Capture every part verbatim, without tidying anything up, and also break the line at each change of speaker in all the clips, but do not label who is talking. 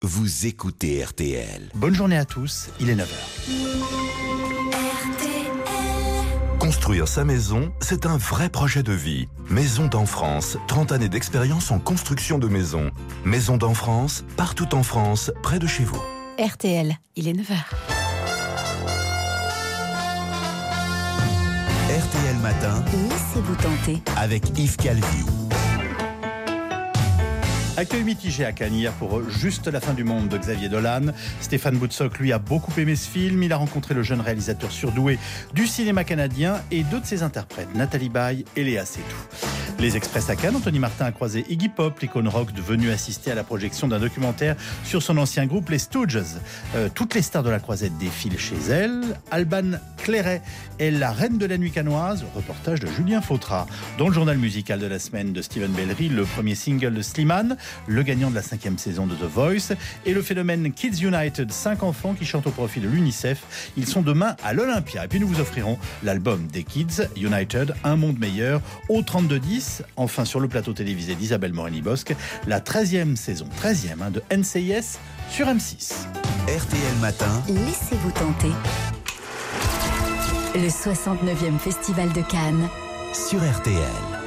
Vous écoutez R T L.
Bonne journée à tous, il est neuf heures.
Construire sa maison, c'est un vrai projet de vie. Maison d'Enfrance, trente années d'expérience en construction de maisons. Maison d'Enfrance, partout en France, près de chez vous.
R T L, il est neuf heures.
R T L Matin,
Laissez-vous tenter
avec Yves Calvi.
Accueil mitigé à Cannes hier pour Juste la fin du monde de Xavier Dolan. Stéphane Boutsock, lui, a beaucoup aimé ce film. Il a rencontré le jeune réalisateur surdoué du cinéma canadien et deux de ses interprètes, Nathalie Baye et Léa Seydoux. Les Express à Cannes, Anthony Martin a croisé Iggy Pop, l'icône rock devenu assister à la projection d'un documentaire sur son ancien groupe, les Stooges. Euh, toutes les stars de la croisette défilent chez elle. Alban Clairet est la reine de la nuit cannoise, reportage de Julien Fautra. Dans le journal musical de la semaine de Steven Bellery, le premier single de Slimane, le gagnant de la cinquième saison de The Voice, et le phénomène Kids United, cinq enfants qui chantent au profit de l'UNICEF. Ils sont demain à l'Olympia. Et puis nous vous offrirons l'album des Kids United, Un monde meilleur, au trente-deux dix. Enfin, sur le plateau télévisé d'Isabelle Morini-Bosque, la treizième saison, treizième hein, de N C I S sur M six.
R T L Matin,
Laissez-vous tenter. Le soixante-neuvième Festival de Cannes
sur R T L.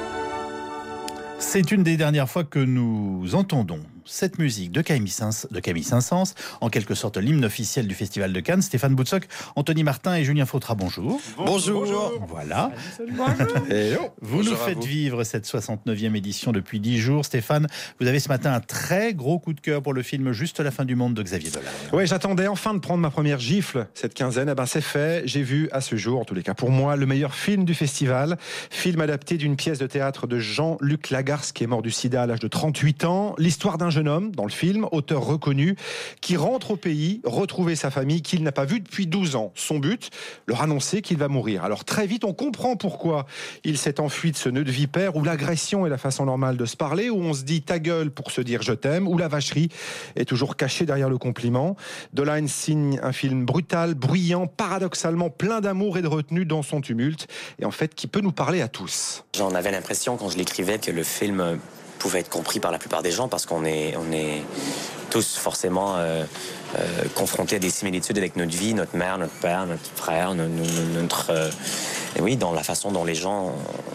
C'est une des dernières fois que nous entendons cette musique de Camille Saint- de Camille Saint-Saëns, en quelque sorte l'hymne officiel du Festival de Cannes. Stéphane Boutsock, Anthony Martin et Julien Fautra, bonjour.
Bonjour. Bonjour.
Voilà.
Salut, salut. Hello.
Vous
Bonjour
nous faites
vous.
vivre cette soixante-neuvième édition depuis dix jours. Stéphane, vous avez ce matin un très gros coup de cœur pour le film Juste la fin du monde de Xavier Dolan.
Oui, j'attendais enfin de prendre ma première gifle cette quinzaine. Eh ben, c'est fait. J'ai vu à ce jour, en tous les cas pour moi, le meilleur film du festival. Film adapté d'une pièce de théâtre de Jean-Luc Lagarce, qui est mort du sida à l'âge de trente-huit ans. L'histoire d'un jeune homme, dans le film, auteur reconnu, qui rentre au pays, retrouver sa famille qu'il n'a pas vue depuis douze ans. Son but, leur annoncer qu'il va mourir. Alors très vite, on comprend pourquoi il s'est enfui de ce nœud de vipère où l'agression est la façon normale de se parler, où on se dit ta gueule pour se dire je t'aime, où la vacherie est toujours cachée derrière le compliment. Dolan signe un film brutal, bruyant, paradoxalement plein d'amour et de retenue dans son tumulte, et en fait qui peut nous parler à tous.
J'en avais l'impression quand je l'écrivais que le film pouvait être compris par la plupart des gens parce qu'on est, on est tous forcément euh, euh, confrontés à des similitudes avec notre vie, notre mère, notre père, notre frère, notre... notre euh, et oui, dans la façon dont les gens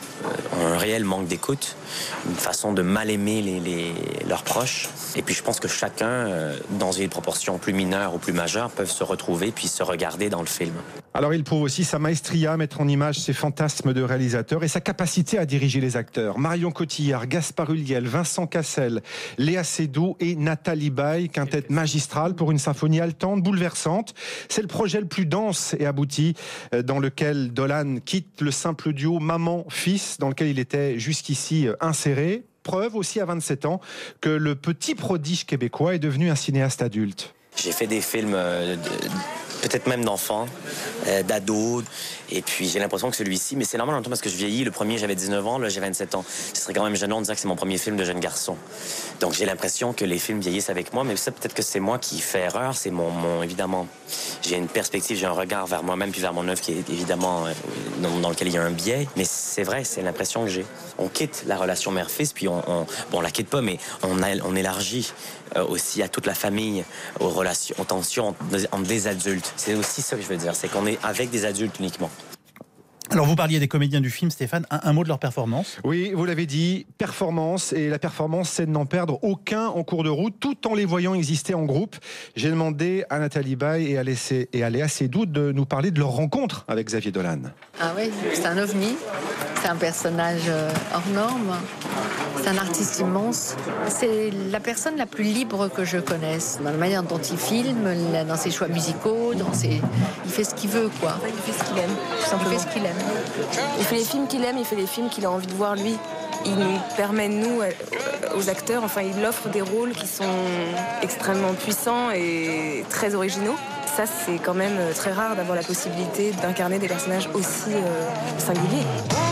ont un réel manque d'écoute, une façon de mal aimer les, les, leurs proches. Et puis je pense que chacun, euh, dans une proportion plus mineure ou plus majeure, peuvent se retrouver puis se regarder dans le film.
Alors il prouve aussi sa maestria à mettre en image ses fantasmes de réalisateur et sa capacité à diriger les acteurs. Marion Cotillard, Gaspard Ulliel, Vincent Cassel, Léa Seydoux et Nathalie Baye, quintette magistrale pour une symphonie haletante, bouleversante. C'est le projet le plus dense et abouti dans lequel Dolan quitte le simple duo maman-fils dans lequel il était jusqu'ici inséré. Preuve aussi à vingt-sept ans que le petit prodige québécois est devenu un cinéaste adulte.
J'ai fait des films euh, de, peut-être même d'enfants, euh, d'ados, et puis j'ai l'impression que celui-ci, mais c'est normal en même temps parce que je vieillis. Le premier, j'avais dix-neuf ans, là j'ai vingt-sept ans. Ce serait quand même gênant de dire que c'est mon premier film de jeune garçon. Donc j'ai l'impression que les films vieillissent avec moi, mais ça peut-être que c'est moi qui fais erreur. C'est mon, mon évidemment, j'ai une perspective, j'ai un regard vers moi-même puis vers mon œuvre qui est évidemment euh, dans, dans lequel il y a un biais. Mais c'est vrai, c'est l'impression que j'ai. On quitte la relation mère-fils, puis on, on, bon, on la quitte pas, mais on, a, on élargit euh, aussi à toute la famille, aux relations, aux tensions entre des adultes. C'est aussi ça que je veux dire, c'est qu'on est avec des adultes uniquement.
Alors vous parliez des comédiens du film, Stéphane, un, un mot de leur performance?
Oui, vous l'avez dit, performance, et la performance c'est de n'en perdre aucun en cours de route, tout en les voyant exister en groupe. J'ai demandé à Nathalie Baye et à, Laissé, et à Léa Seydoux de nous parler de leur rencontre avec Xavier Dolan.
Ah oui, c'est un ovni, c'est un personnage hors norme, c'est un artiste immense. C'est la personne la plus libre que je connaisse, dans la manière dont il filme, dans ses choix musicaux, dans ses... il fait ce qu'il veut, quoi.
Il fait ce qu'il aime, tout simplement.
Il fait ce qu'il aime.
Il fait les films qu'il aime, il fait les films qu'il a envie de voir lui. Il nous permet, nous, aux acteurs, enfin, il offre des rôles qui sont extrêmement puissants et très originaux. Ça, c'est quand même très rare d'avoir la possibilité d'incarner des personnages aussi euh, singuliers.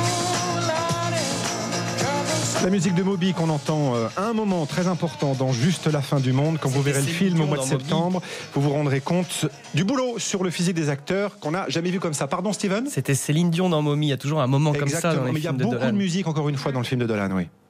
La musique de Moby qu'on entend à un moment très important dans Juste la fin du monde. Quand vous verrez le film au mois de septembre, vous vous rendrez compte du boulot sur le physique des acteurs qu'on n'a jamais vu comme ça. Pardon, Steven ?
C'était Céline Dion dans Mommy. Il y a toujours un moment
Exactement,
comme ça dans les
mais il y a
films de
beaucoup
Dolan.
de musique, encore une fois, dans le film de Dolan, oui.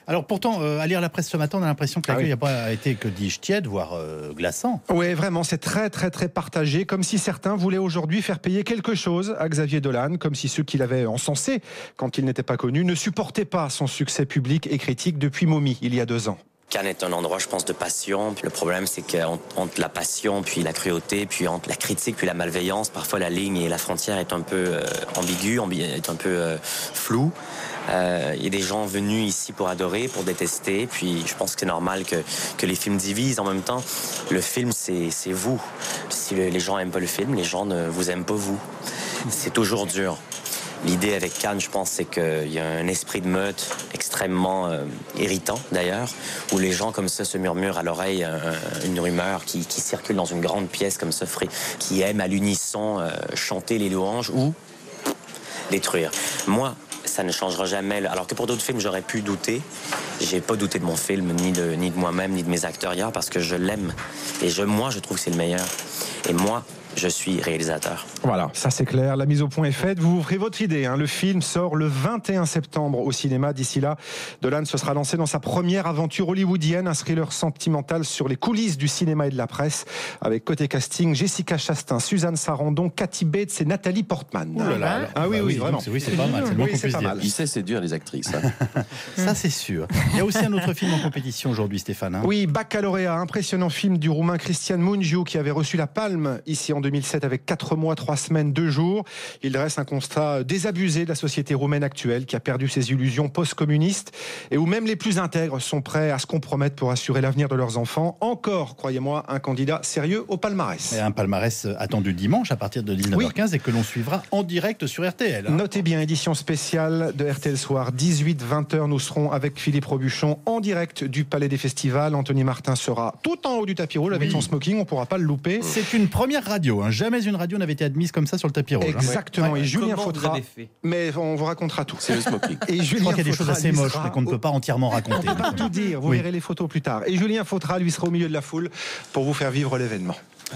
Alors pourtant, euh, à lire la presse ce matin, on a l'impression que l'accueil n'a ah oui. pas été, que dis-je, tiède, voire euh, glaçant.
Oui, vraiment, c'est très très très partagé, comme si certains voulaient aujourd'hui faire payer quelque chose à Xavier Dolan, comme si ceux qui l'avaient encensé quand il n'était pas connu ne supportaient pas son succès public et critique depuis Mommy, il y a deux ans.
Cannes est un endroit, je pense, de passion. Le problème, c'est qu'entre la passion, puis la cruauté, puis entre la critique, puis la malveillance, parfois la ligne et la frontière est un peu euh, ambiguë, est un peu euh, floue. Euh, il y a des gens venus ici pour adorer, pour détester, puis je pense que c'est normal que, que les films divisent. En même temps, le film, c'est, c'est vous. Si le, les gens n'aiment pas le film, les gens ne vous aiment pas vous. C'est toujours dur. L'idée avec Cannes, je pense, c'est qu'il y a un esprit de meute extrêmement euh, irritant, d'ailleurs, où les gens comme ça se murmurent à l'oreille un, une rumeur qui, qui circule dans une grande pièce comme ça, qui aiment à l'unisson euh, chanter les louanges ou détruire. Moi, ça ne changera jamais. Alors que pour d'autres films, j'aurais pu douter. J'ai pas douté de mon film, ni de, ni de moi-même, ni de mes acteurs hier, parce que je l'aime. Et je, moi, je trouve que c'est le meilleur. Et moi, je suis réalisateur.
Voilà, ça c'est clair, la mise au point est faite. Vous ouvrez votre idée, hein. Le film sort le vingt et un septembre au cinéma. D'ici là, Dolan se sera lancé dans sa première aventure hollywoodienne, un thriller sentimental sur les coulisses du cinéma et de la presse, avec côté casting Jessica Chastain, Suzanne Sarandon, Kathy Bates et Nathalie Portman.
Ouh là là.
Ah oui,
bah
oui,
oui,
vraiment.
Oui, c'est pas mal. C'est,
oui, c'est pas mal.
Il sait séduire les actrices. Hein.
Ça, c'est sûr. Il y a aussi un autre film en compétition aujourd'hui, Stéphane. Hein.
Oui, Baccalauréat, impressionnant film du Roumain Cristian Mungiu qui avait reçu la Palme ici en deux mille sept avec quatre mois, trois semaines, deux jours. Il dresse un constat désabusé de la société roumaine actuelle qui a perdu ses illusions post-communistes et où même les plus intègres sont prêts à se compromettre pour assurer l'avenir de leurs enfants. Encore, croyez-moi, un candidat sérieux au palmarès.
Et un palmarès attendu dimanche à partir de dix-neuf heures quinze oui. et que l'on suivra en direct sur R T L. Hein.
Notez bien, édition spéciale de R T L Soir, dix-huit vingt heures. Nous serons avec Philippe Robuchon en direct du Palais des Festivals. Anthony Martin sera tout en haut du tapis rouge avec oui. son smoking. On ne pourra pas le louper.
C'est une première radio. Hein. Jamais une radio n'avait été admise comme ça sur le tapis rouge.
Exactement.
Hein.
Et Julien
Comment
Fautra. Mais on vous racontera tout.
C'est le smoking.
Et Julien
Je crois qu'il y a des
Fautra,
choses assez moches
sera...
qu'on ne peut pas entièrement raconter.
On ne peut pas tout dire. Vous oui. verrez les photos plus tard. Et Julien Fautra, lui, sera au milieu de la foule pour vous faire vivre l'événement.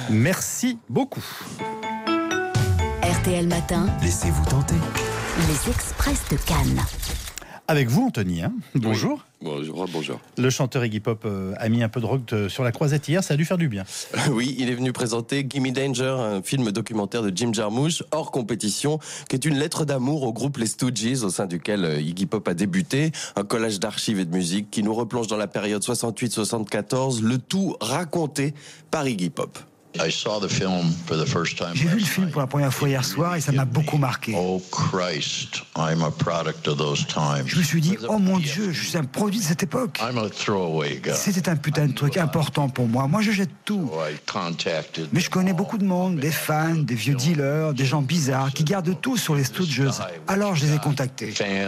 Merci beaucoup.
R T L Matin.
Laissez-vous tenter.
Les Express de Cannes.
Avec vous, Anthony. Hein. Bonjour.
Oui. Bonjour, bonjour.
Le chanteur Iggy Pop euh, a mis un peu de rock de, sur la croisette hier. Ça a dû faire du bien.
Oui, il est venu présenter Gimme Danger, un film documentaire de Jim Jarmusch, hors compétition, qui est une lettre d'amour au groupe Les Stooges, au sein duquel Iggy Pop a débuté. Un collage d'archives et de musique qui nous replonge dans la période soixante-huit soixante-quatorze, le tout raconté par Iggy Pop.
J'ai vu le film pour la première fois hier soir et ça m'a beaucoup marqué. Je me suis dit, oh mon Dieu, je suis un produit de cette époque. C'était un putain de truc important pour moi. Moi, je jette tout. Mais je connais beaucoup de monde, des fans, des vieux dealers, des gens bizarres qui gardent tout sur les Stooges. Alors, je les ai contactés. Et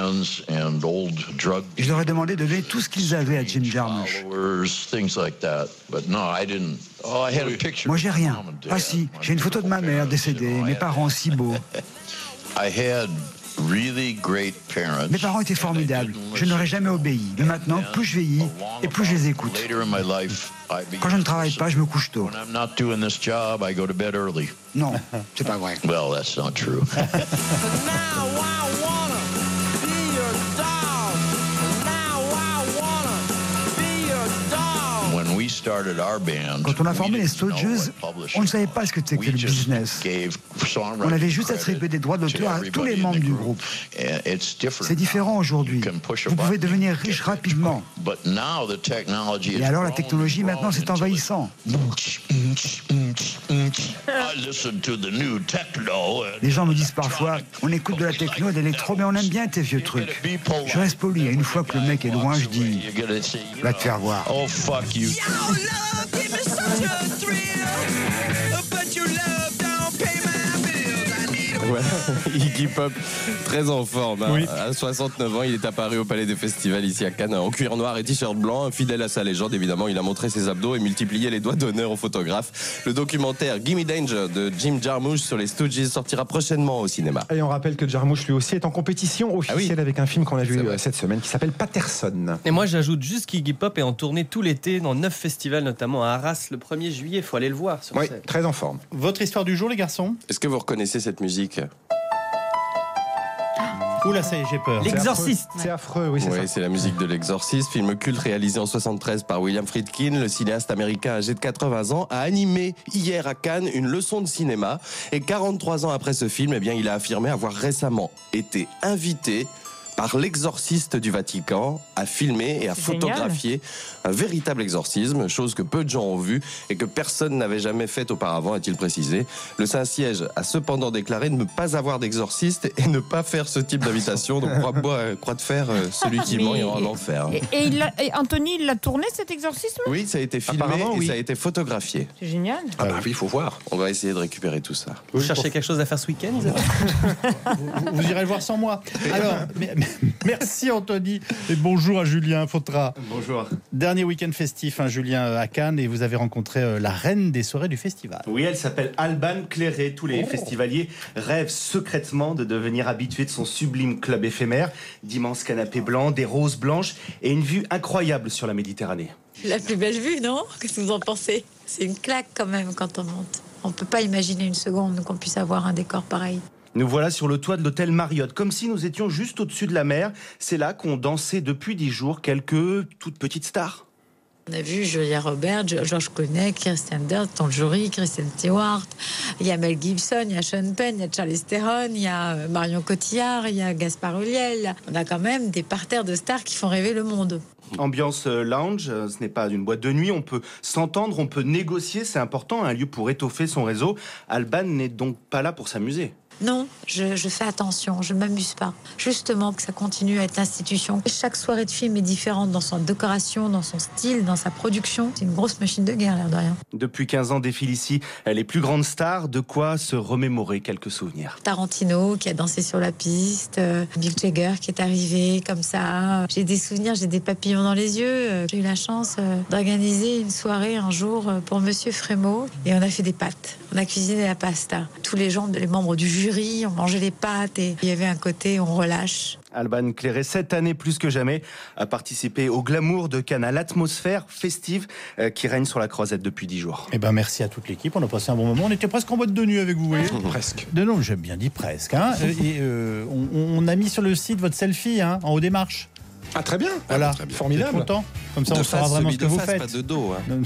je leur ai demandé de donner tout ce qu'ils avaient à Jim Jarmusch. Moi, j'ai rien. Ah si, j'ai une photo de ma mère décédée, mes parents si beaux. Mes parents étaient formidables. Je n'aurais jamais obéi. Mais maintenant, plus je vieillis et plus je les écoute. Quand je ne travaille pas, je me couche tôt. Non, c'est pas vrai. Quand on a formé les Stooges, on ne savait pas ce que c'était que le business. On avait juste attribué des droits d'auteur à tous les membres du groupe. C'est différent aujourd'hui. Vous pouvez devenir riche rapidement. Et alors la technologie, maintenant, c'est envahissant. Les gens me disent parfois, on écoute de la techno et de l'électro, mais on aime bien tes vieux trucs. Je reste poli, et une fois que le mec est loin, je dis, va te faire voir.
Voilà, Iggy Pop, très en forme. Hein.
Oui.
À soixante-neuf ans, il est apparu au Palais des Festivals ici à Cannes en cuir noir et t-shirt blanc. Fidèle à sa légende, évidemment, il a montré ses abdos et multiplié les doigts d'honneur aux photographes. Le documentaire Gimme Danger de Jim Jarmusch sur les Stooges sortira prochainement au cinéma.
Et on rappelle que Jarmusch lui aussi est en compétition officielle ah oui. avec un film qu'on a vu cette semaine qui s'appelle Patterson.
Et moi j'ajoute juste qu'Iggy Pop est en tournée tout l'été dans neuf festivals, notamment à Arras le premier juillet. Il faut aller le voir sur
Oui,
scène.
Très en forme.
Votre histoire du jour, les garçons ?
Est-ce que vous reconnaissez cette musique ?
Oula, ça y est, j'ai peur.
L'Exorciste.
C'est affreux, oui, c'est
Oui,
ça.
c'est la musique de l'Exorciste, film culte réalisé en soixante-treize par William Friedkin. Le cinéaste américain âgé de quatre-vingts ans a animé hier à Cannes une leçon de cinéma. Et quarante-trois ans après ce film, eh bien, il a affirmé avoir récemment été invité par l'exorciste du Vatican à filmer et à
C'est
photographier génial. Un véritable exorcisme, chose que peu de gens ont vue et que personne n'avait jamais faite auparavant, a-t-il précisé. Le Saint-Siège a cependant déclaré ne pas avoir d'exorciste et ne pas faire ce type d'invitation. Donc croix, bois, croix de fer, celui qui ment ira en enfer.
Et, et, il a, et Anthony, il l'a tourné cet exorcisme ?
Oui, ça a été filmé et oui. ça a été photographié.
C'est génial.
Ah bah oui, il faut voir. On va essayer de récupérer tout ça.
Vous cherchez quelque chose à faire ce week-end, Isabelle ?
vous, vous irez le voir sans moi. Alors, mais, mais, merci Anthony et bonjour à Julien Fautra.
Bonjour.
Dernier week-end festif, hein, Julien, à Cannes, et vous avez rencontré euh, la reine des soirées du festival.
Oui, elle s'appelle Alban Cléré. Tous les oh. festivaliers rêvent secrètement de devenir habitués de son sublime club éphémère. D'immenses canapés blancs, des roses blanches et une vue incroyable sur la Méditerranée.
La plus belle vue, non ? Qu'est-ce que vous en pensez ? C'est une claque quand même quand on monte. On ne peut pas imaginer une seconde qu'on puisse avoir un décor pareil.
Nous voilà sur le toit de l'hôtel Marriott, comme si nous étions juste au-dessus de la mer. C'est là qu'ont dansé depuis dix jours quelques toutes petites stars.
On a vu Julia Roberts, George Clooney, Kristen Dunst, Tom Jory, Kristen Stewart. Il y a Mel Gibson, il y a Sean Penn, il y a Charlize Theron, il y a Marion Cotillard, il y a Gaspard Ulliel. On a quand même des parterres de stars qui font rêver le monde.
Ambiance lounge, ce n'est pas une boîte de nuit, on peut s'entendre, on peut négocier, c'est important, un lieu pour étoffer son réseau. Alban n'est donc pas là pour s'amuser.
Non, je, je fais attention, je ne m'amuse pas. Justement, que ça continue à être l'institution. Chaque soirée de film est différente dans son décoration, dans son style, dans sa production. C'est une grosse machine de guerre, l'air de rien.
Depuis quinze ans défilent ici les plus grandes stars, de quoi se remémorer quelques souvenirs.
Tarantino qui a dansé sur la piste, euh, Mick Jagger qui est arrivé comme ça. J'ai des souvenirs, j'ai des papillons dans les yeux. J'ai eu la chance euh, d'organiser une soirée un jour pour Monsieur Frémaux et on a fait des pâtes. On a cuisiné la pasta. Tous les gens, les membres du jury, on mangeait les pâtes et il y avait un côté on relâche.
Alban Cléré, cette année plus que jamais, a participé au glamour de Cannes, à l'atmosphère festive euh, qui règne sur la Croisette depuis dix jours.
Eh ben merci à toute l'équipe, on a passé un bon moment. On était presque en boîte de nuit avec vous, vous voyez.
Presque.
Non, non, j'ai bien dit presque. Hein. Et euh, on, on a mis sur le site votre selfie hein, en haut des marches.
Ah très bien,
voilà,
ah, très bien. Formidable.
Vous êtes content ? Comme ça,
de
on
face,
saura vraiment ce que vous
face,
faites.
Pas de dos. Hein.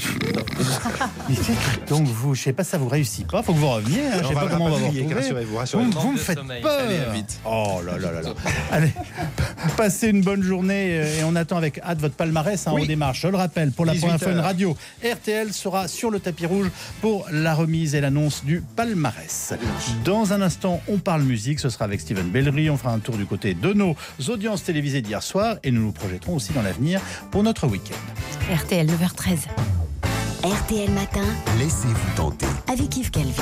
Donc vous, je sais pas, ça vous réussit pas. Faut que vous reveniez. Hein, je sais pas comment on va vous retrouver.
Rassurez-vous, rassurez-vous.
Vous, vous me faites
sommeil.
peur.
Allez, vite.
Oh là là là là. Allez, passez une bonne journée et on attend avec hâte votre palmarès en
Oui.
haut des marches. Je le rappelle, pour la première fois, une
heures.
radio R T L sera sur le tapis rouge pour la remise et l'annonce du palmarès. Dans un instant, on parle musique. Ce sera avec Steven Bellery. On fera un tour du côté de nos audiences télévisées d'hier soir et nous nous projetterons aussi dans l'avenir pour notre week-end.
R T L neuf heures treize. R T L Matin. Laissez-vous tenter. Avec Yves Calvi.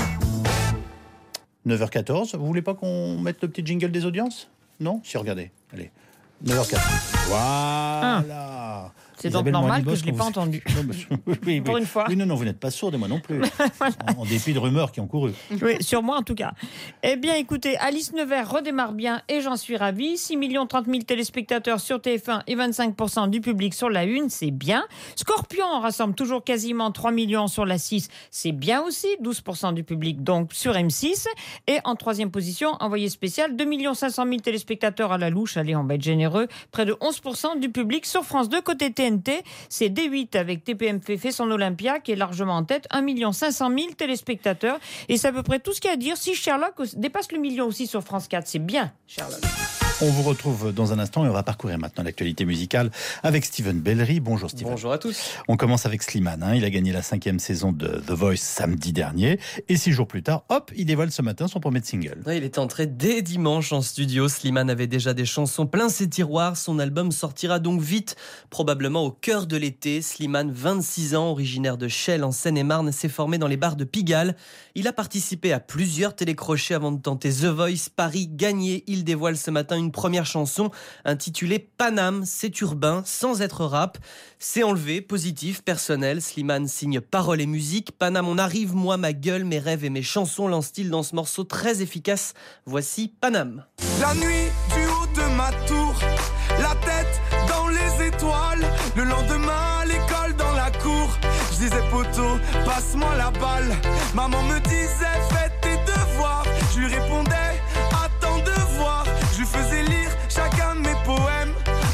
neuf heures quatorze. Vous voulez pas qu'on mette le petit jingle des audiences ? Non ? Si, regardez. Allez. neuf heures quatorze. Voilà.
Ah. C'est donc normal que je ne l'ai pas entendu.
oui, oui.
Pour une fois.
Oui, non, non, vous n'êtes pas sourde et moi non plus. Voilà. en, en dépit de rumeurs qui ont couru.
Oui, sur moi en tout cas. Eh bien, écoutez, Alice Nevers redémarre bien et j'en suis ravie. six millions trente mille téléspectateurs sur T F un et vingt-cinq pour cent du public sur la une, c'est bien. Scorpion rassemble toujours quasiment trois millions sur la six, c'est bien aussi. douze pour cent du public donc sur M six. Et en troisième position, envoyé spécial, deux millions cinq cent mille téléspectateurs à la louche. Allez, on va être généreux. Près de onze pour cent du public sur France deux. Côté T N T, c'est D huit avec T P M fait son Olympia qui est largement en tête, un million cinq cent mille téléspectateurs. Et c'est à peu près tout ce qu'il y a à dire. Si Sherlock dépasse le million aussi sur France quatre, c'est bien, Sherlock.
On vous retrouve dans un instant et on va parcourir maintenant l'actualité musicale avec Steven Bellery. Bonjour Steven.
Bonjour à tous.
On commence avec Slimane. Hein. Il a gagné la cinquième saison de The Voice samedi dernier. Et six jours plus tard, hop, il dévoile ce matin son premier single.
Ouais, il est entré dès dimanche en studio. Slimane avait déjà des chansons plein ses tiroirs. Son album sortira donc vite, probablement au cœur de l'été. Slimane, vingt-six ans, originaire de Chelles en Seine-et-Marne, s'est formé dans les bars de Pigalle. Il a participé à plusieurs télécrochets avant de tenter The Voice Paris gagné. Il dévoile ce matin une première chanson intitulée Paname, c'est urbain, sans être rap. C'est enlevé, positif, personnel. Slimane signe paroles et musique. Paname, on arrive, moi, ma gueule, mes rêves et mes chansons, lance-t-il dans ce morceau très efficace. Voici Paname.
La nuit du haut de ma tour, la tête dans les étoiles. Le lendemain, à l'école dans la cour, je disais poteau, passe-moi la balle. Maman me disait fais tes devoirs, je lui répondais attends de voir. Je lui faisais lire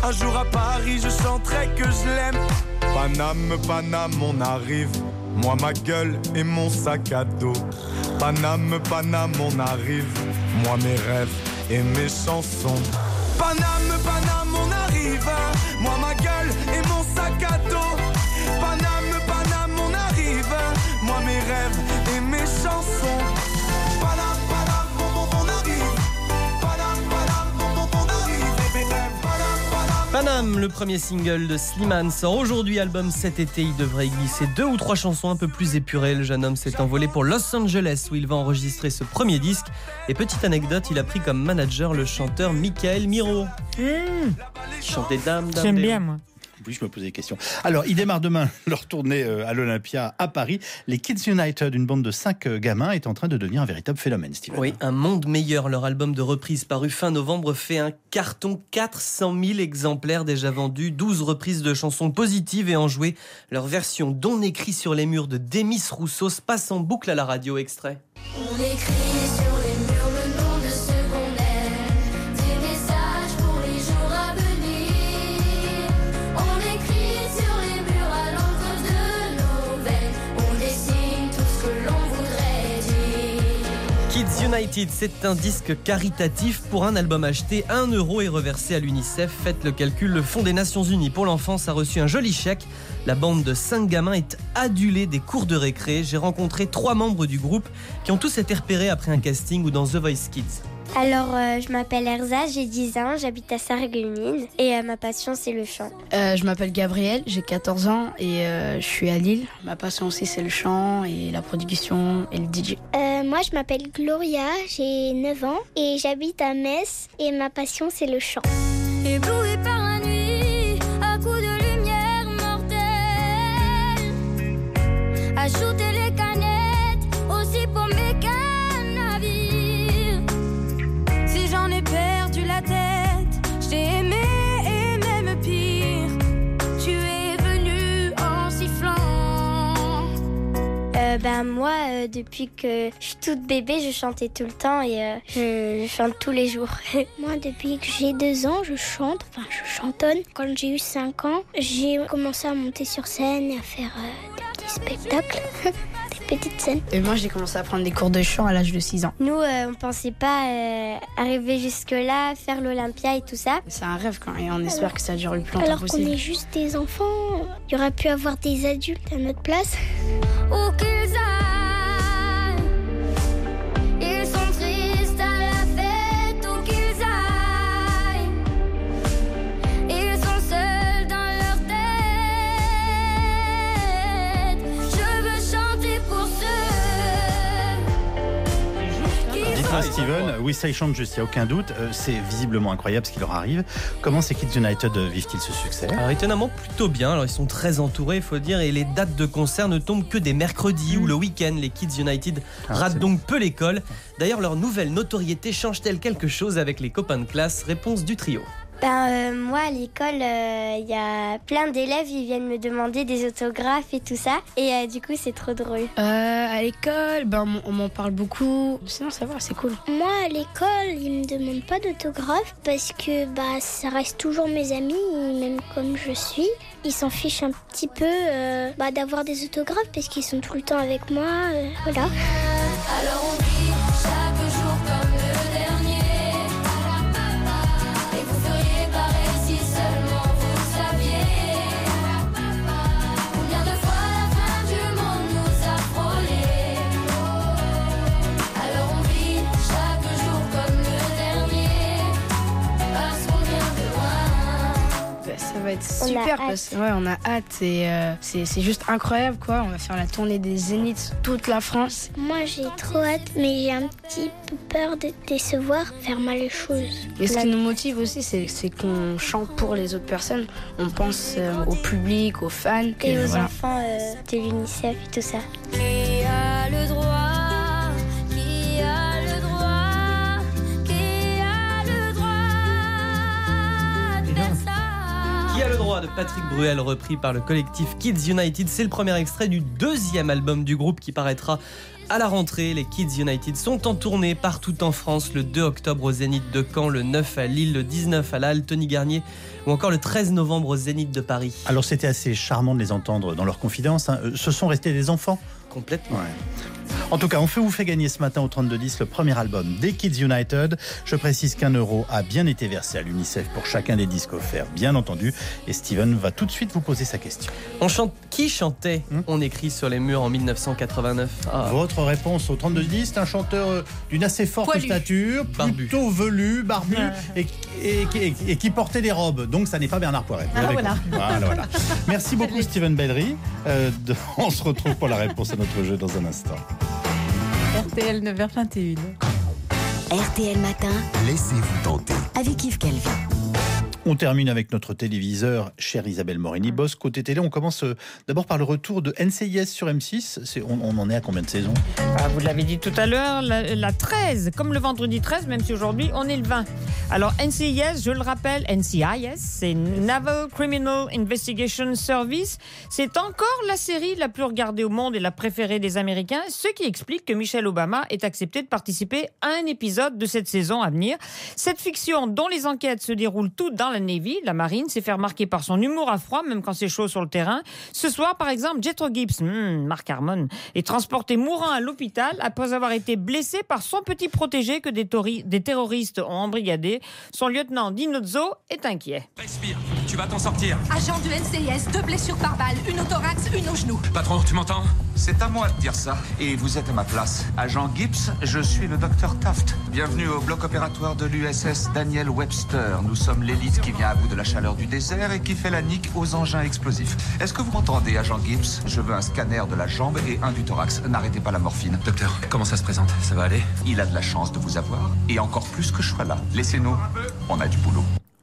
Un jour à Paris, je chanterai que je l'aime. Paname, Paname, on arrive. Moi, ma gueule et mon sac à dos. Paname, Paname, on arrive. Moi, mes rêves et mes chansons. Paname, Paname, on arrive. Moi, ma gueule et mon sac à dos. Paname, Paname, on arrive. Moi, mes rêves et mes chansons. Paname, Paname, on, on arrive. Paname, Paname, on, on arrive. Mes rêves.
Paname, le premier single de Slimane, sort aujourd'hui. Album cet été, il devrait y glisser deux ou trois chansons un peu plus épurées. Le jeune homme s'est envolé pour Los Angeles où il va enregistrer ce premier disque. Et petite anecdote, il a pris comme manager le chanteur Michael Miro. Mmh. Chanter Dame, Dame.
J'aime bien, moi.
Oui, je me posais des questions. Alors, ils démarrent demain leur tournée à l'Olympia à Paris. Les Kids United, une bande de cinq gamins, est en train de devenir un véritable phénomène, Steven.
Oui, Un monde meilleur. Leur album de reprise paru fin novembre fait un carton. quatre cent mille exemplaires déjà vendus, douze reprises de chansons positives et enjouées. Leur version d'On écrit sur les murs de Demis Roussos passe en boucle à la radio. Extrait.
On écrit sur les murs le nom de ce qu'on aime, des messages pour les jours à venir. On écrit sur les murs à l'encre de nos veines, on dessine tout ce que l'on voudrait dire.
Kids United, c'est un disque caritatif pour un album acheté un euro et reversé à l'UNICEF. Faites le calcul, le Fonds des Nations Unies pour l'enfance a reçu un joli chèque. La bande de cinq gamins est adulée des cours de récré. J'ai rencontré trois membres du groupe qui ont tous été repérés après un casting ou dans The Voice Kids.
Alors, euh, je m'appelle Erza, j'ai dix ans, j'habite à Sarreguemines et euh, ma passion, c'est le chant.
Euh, je m'appelle Gabriel, j'ai quatorze ans et euh, je suis à Lille. Ma passion aussi, c'est le chant et la production et le D J.
Euh, moi, je m'appelle Gloria, j'ai neuf ans et j'habite à Metz et ma passion, c'est le chant.
Ébloui par la nuit, à coups de lumière mortelle. Ajoutez les canettes, aussi pour mes navires. Si j'en ai perdu la tête, je t'ai aimé et même pire. Tu es venu en sifflant.
Euh, ben moi, euh, depuis que je suis toute bébé, je chantais tout le temps et euh, je, je chante tous les jours. Moi, depuis que j'ai deux ans, je chante, enfin je chantonne. Quand j'ai eu cinq ans, j'ai commencé à monter sur scène et à faire euh, des petits spectacles, des petites scènes.
Et moi, j'ai commencé à prendre des cours de chant à l'âge de six ans.
Nous, euh, on pensait pas euh, arriver jusque-là, faire l'Olympia et tout ça.
C'est un rêve quand même et on espère que ça dure le plus longtemps
Alors
possible.
qu'on est juste des enfants, il y aurait pu avoir des adultes à notre place.
Où qu'ils aillent, ils sont tristes à la fête. Où qu'ils aillent, ils sont seuls dans leur tête. Je veux chanter pour ceux.
Dites-moi, Steven, oui, ça y chante juste, il n'y a aucun doute. Euh, c'est visiblement incroyable ce qui leur arrive. Comment ces Kids United vivent-ils ce succès ?
Alors étonnamment plutôt bien, alors ils sont très entourés il faut dire et les dates de concert ne tombent que des mercredis mmh. ou le week-end. Les Kids United ah, ratent donc peu l'école. D'ailleurs leur nouvelle notoriété change-t-elle quelque chose avec les copains de classe ? Réponse du trio.
Ben, euh, moi, à l'école, il euh, y a plein d'élèves, ils viennent me demander des autographes et tout ça. Et euh, du coup, c'est trop drôle.
Euh, à l'école, ben, on m'en parle beaucoup. Sinon, ça va, c'est cool.
Moi, à l'école, ils me demandent pas d'autographes parce que bah, ça reste toujours mes amis, même comme je suis. Ils s'en fichent un petit peu euh, bah, d'avoir des autographes parce qu'ils sont tout le temps avec moi. Euh, voilà.
Alors on vit chaque jour comme le dernier. Et vous feriez pareil si seulement vous saviez combien de fois la fin du monde nous a frôlés. Alors on vit chaque jour comme le dernier parce qu'on vient de loin.
Bah, ça va être super parce que ouais, on a hâte et euh, c'est, c'est juste incroyable quoi. On va faire la tournée des Zéniths toute la France.
Moi j'ai trop hâte mais j'ai un petit peu peur de décevoir, faire mal les choses.
Et ce qui nous motive aussi c'est, c'est qu'on chante pour les autres personnes. On pense euh, au public, aux fans
et
que,
aux
voilà.
enfants euh, de l'UNICEF et tout ça.
Qui a le droit, qui a le droit, qui a le droit de faire ça.
Qui a le droit ? Moi de Patrick Bruel, repris par le collectif Kids United. C'est le premier extrait du deuxième album du groupe qui paraîtra à la rentrée. Les Kids United sont en tournée partout en France, le deux octobre au Zénith de Caen, le neuf à Lille, le dix-neuf à la Halle Tony Garnier ou encore le treize novembre au Zénith de Paris.
Alors c'était assez charmant de les entendre dans leurs confidences, hein. Ce sont restés des enfants.
Complètement.
Ouais. En tout cas, on fait vous fait gagner ce matin au trente-deux dix le premier album des Kids United. Je précise qu'un euro a bien été versé à l'UNICEF pour chacun des disques offerts, bien entendu. Et Steven va tout de suite vous poser sa question.
On chante... Qui chantait hum On écrit sur les murs en dix-neuf cent quatre-vingt-neuf. Ah.
Votre réponse au trente-deux dix, c'est un chanteur euh, d'une assez forte Poilu. stature,
barbu.
plutôt velu, barbu, et, et, et, et qui portait des robes. Donc ça n'est pas Bernard Poiret.
Ah, voilà.
Voilà, voilà. Merci beaucoup Steven Bellery. Euh, de... On se retrouve pour la réponse à notre jeu dans un instant.
R T L neuf heures vingt et une.
R T L Matin,
laissez-vous tenter.
Avec Yves Calvi.
On termine avec notre téléviseur, chère Isabelle Morini-Boss. Côté télé, on commence euh, d'abord par le retour de N C I S sur M six. C'est, on, on en est à combien de saisons ?
Ah, vous l'avez dit tout à l'heure, la, la treize, comme le vendredi treize, même si aujourd'hui on est le vingt. Alors N C I S, je le rappelle, N C I S, c'est Naval Criminal Investigation Service. C'est encore la série la plus regardée au monde et la préférée des Américains, ce qui explique que Michelle Obama ait accepté de participer à un épisode de cette saison à venir. Cette fiction, dont les enquêtes se déroulent toutes dans la Navy, la marine, s'est fait remarquer par son humour à froid, même quand c'est chaud sur le terrain. Ce soir, par exemple, Jethro Gibbs, hmm, Mark Harmon, est transporté mourant à l'hôpital après avoir été blessé par son petit protégé que des, tori- des terroristes ont embrigadé. Son lieutenant Dinozzo est inquiet.
Respire, tu vas t'en sortir.
Agent du N C I S, deux blessures par balle, une au thorax, une au genou.
Patron, tu m'entends ?
C'est à moi de dire ça, et vous êtes à ma place. Agent Gibbs, je suis le docteur Taft. Bienvenue au bloc opératoire de l'U S S Daniel Webster. Nous sommes l'élite qui vient à bout de la chaleur du désert et qui fait la nique aux engins explosifs. Est-ce que vous m'entendez, agent Gibbs ? Je veux un scanner de la jambe et un du thorax. N'arrêtez pas la morphine.
Docteur, comment ça se présente ? Ça va aller ?
Il a de la chance de vous avoir, et encore plus que je sois là. Laissez-nous, on a du boulot.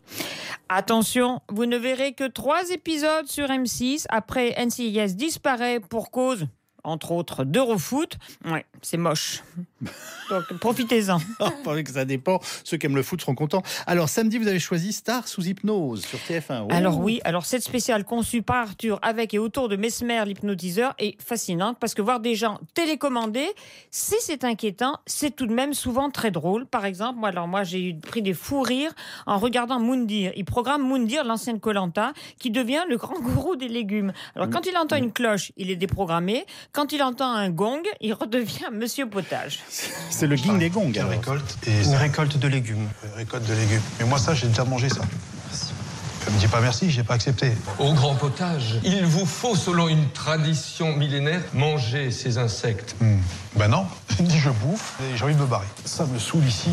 Attention, vous ne verrez que trois épisodes sur M six. Après, N C I S disparaît pour cause, entre autres, d'Eurofoot. Ouais, c'est moche. Donc, profitez-en.
Oh, que ça dépend. Ceux qui aiment le foot seront contents. Alors, samedi, vous avez choisi Star sous hypnose sur T F un. Oh.
Alors oui, alors cette spéciale conçue par Arthur avec et autour de Mesmer, l'hypnotiseur, est fascinante parce que voir des gens télécommandés, si c'est inquiétant, c'est tout de même souvent très drôle. Par exemple, moi, alors moi, j'ai eu pris des fous rires en regardant Moundir. Il programme Moundir, l'ancienne Koh-Lanta, qui devient le grand gourou des légumes. Alors, quand il entend une cloche, il est déprogrammé. Quand il entend un gong, il redevient Monsieur Potage.
C'est le ging des gongs.
Une récolte et une récolte de légumes. Une récolte de légumes. Mais moi, ça, j'ai déjà mangé ça. Merci. Ne me dis pas merci, j'ai pas accepté.
Au grand potage, il vous faut, selon une tradition millénaire, manger ces insectes.
Mmh. Ben non, dis je bouffe et j'ai envie de me barrer. Ça me saoule ici.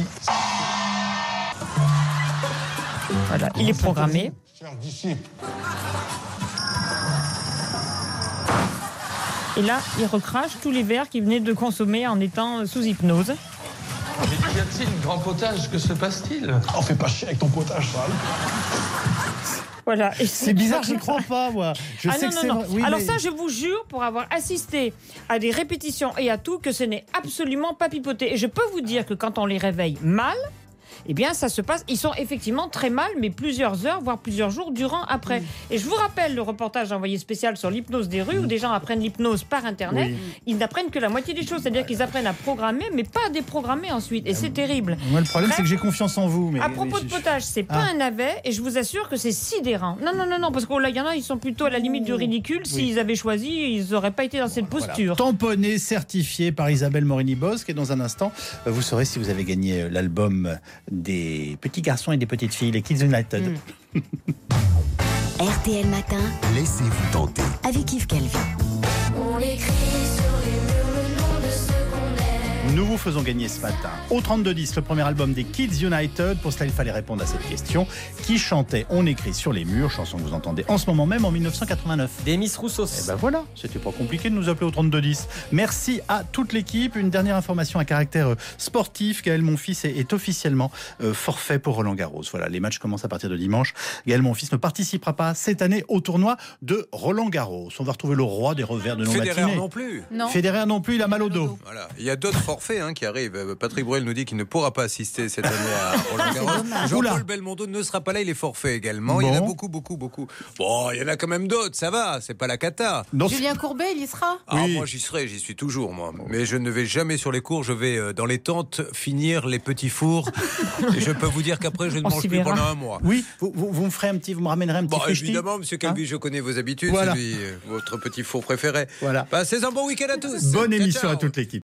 Voilà, il est programmé.
Cher disciple.
Et là, il recrache tous les verres qu'il venait de consommer en étant sous hypnose.
Mais qu'y a-t-il, grand potage, que se passe-t-il ?
Oh, fais pas chier avec ton potage, sale.
Voilà. Et
c'est bizarre, j'y crois pas, moi. Je
ah
sais
non,
que
non,
c'est
non.
vrai. Oui,
Alors
mais...
ça, je vous jure, pour avoir assisté à des répétitions et à tout, que ce n'est absolument pas pipoté. Et je peux vous dire que quand on les réveille mal, eh bien, ça se passe. Ils sont effectivement très mal, mais plusieurs heures, voire plusieurs jours durant après. Mmh. Et je vous rappelle le reportage envoyé spécial sur l'hypnose des rues, mmh. où des gens apprennent l'hypnose par Internet. Oui. Ils n'apprennent que la moitié des choses, c'est-à-dire qu'ils apprennent à programmer, mais pas à déprogrammer ensuite. Et c'est terrible.
Moi, le problème, Bref, c'est que j'ai confiance en vous. Mais,
à propos
mais
de potage, c'est ah. pas un navet, et je vous assure que c'est sidérant. Non, non, non, non, parce qu'il y en a, ils sont plutôt à la limite du ridicule. Oui. S'ils avaient choisi, ils n'auraient pas été dans cette posture.
Voilà. Tamponné, certifié par Isabelle Morini-Bosch, et dans un instant, vous saurez si vous avez gagné l'album des petits garçons et des petites filles, les Kids United.
Mm. R T L Matin,
laissez-vous tenter.
Avec Yves Calvi.
On écrit sur les murs le nom de ce qu'on aime.
Nous vous faisons gagner ce matin au trente-deux dix le premier album des Kids United. Pour cela, il fallait répondre à cette question. Qui chantait On écrit sur les murs, chanson que vous entendez en ce moment même en dix-neuf cent quatre-vingt-neuf.
Demis Roussos.
Et ben voilà, c'était pas compliqué de nous appeler au trente-deux dix. Merci à toute l'équipe. Une dernière information à caractère sportif. Gaël Monfils est, est officiellement euh, forfait pour Roland Garros. Voilà, les matchs commencent à partir de dimanche. Gaël Monfils ne participera pas cette année au tournoi de Roland Garros. On va retrouver le roi des revers de nos
Federer
matinées.
non plus.
Non.
Federer non plus, il a mal au dos.
Voilà, il y a d'autres forfaits.
forfait hein, qui arrive. Patrick Bruel nous dit qu'il ne pourra pas assister cette année à Roland Garros. Jean-Paul Belmondo ne sera pas là, il est forfait également. Bon. Il y en a beaucoup, beaucoup, beaucoup. Bon, il y en a quand même d'autres, ça va, c'est pas la cata.
Non, Julien Courbet, il y sera.
Ah, oui. Moi, j'y serai, j'y suis toujours, moi. Mais je ne vais jamais sur les cours, je vais euh, dans les tentes finir les petits fours. Et je peux vous dire qu'après, je ne On mange plus verra. pendant un mois.
Oui, vous, vous, vous me ferez un petit, vous me ramènerez un petit
bon, évidemment, monsieur Calvi, hein je connais vos habitudes, voilà. Celui, euh, votre petit four préféré.
Voilà.
Bah, c'est un bon week-end à tous.
Bonne
ciao,
émission
ciao.
à toute l'équipe.